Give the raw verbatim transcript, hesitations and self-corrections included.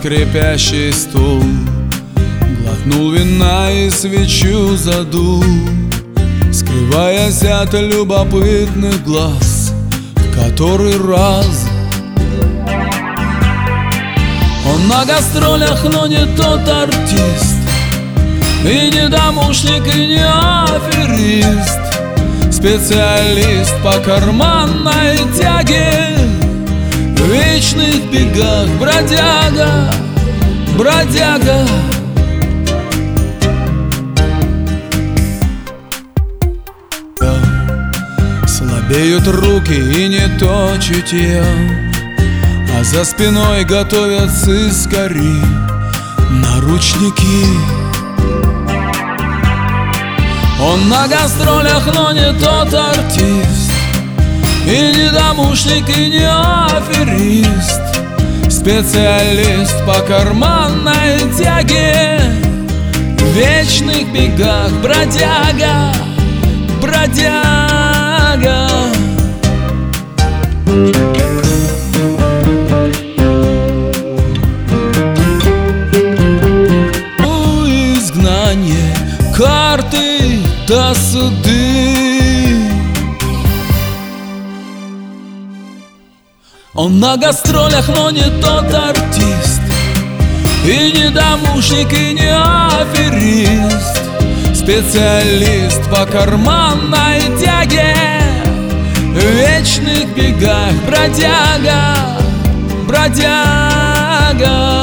скрипящий стул, глотнул вина и свечу задул, скрываясь от любопытных глаз в который раз. Он на гастролях, но не тот артист, и не домушник, и не аферист, специалист по карманной тяге, в вечных бегах бродяга, бродяга. Слабеют руки и не то чутье, а за спиной готовят сыскари наручники. Он на гастролях, но не тот артист, и не домушник, и не аферист, специалист по карманной тяге, в вечных бегах бродяга, бродяга. У изгнания карты до суды. Он на гастролях, но не тот артист, и не домушник, и не аферист, специалист по карманной тяге, в вечных бегах бродяга, бродяга.